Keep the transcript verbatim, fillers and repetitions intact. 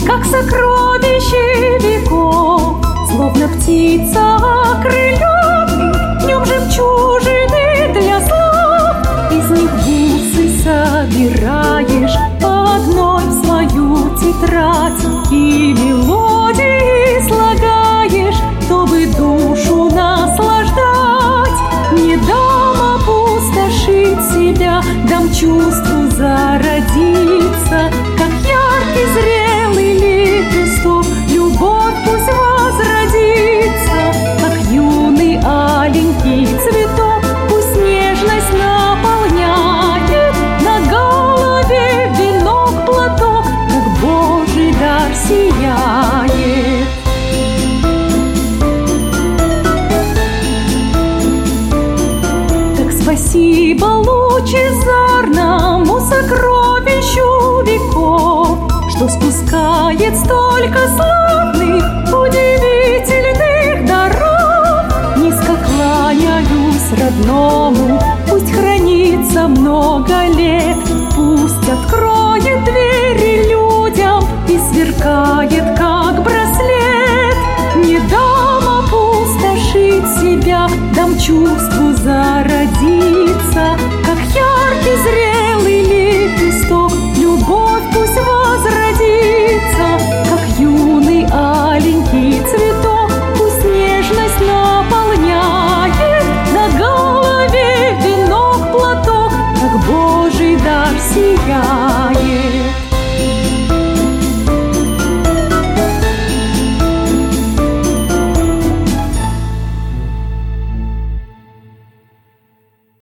как сокровище веков, словно птица окрыленный, днем жемчужины для слов. Из них бусы собираешь по одной в свою тетрадь, и мелодии слагаешь, чтобы душу наслаждать. Не дам опустошить себя, дам чувству зародиться, как яркий зрелый лепесток. Любовь пусть возродится, как юный аленький цветок. Пусть нежность наполняет, на голове венок, платок, как Божий дар сияет. Так спасибо лучезарному сокровищу веков, что спускает столько славных, удивительных даров. Низко кланяюсь родному, пусть хранится много лет, пусть откроет двери людям и сверкает, как браслет. Не дам опустошить себя, дам чувству зародиться, как яркий зрелый лепесток. Любовь пусть возродится, как юный аленький цветок. Пусть нежность наполняет, на голове венок, платок, как Божий дар сияет.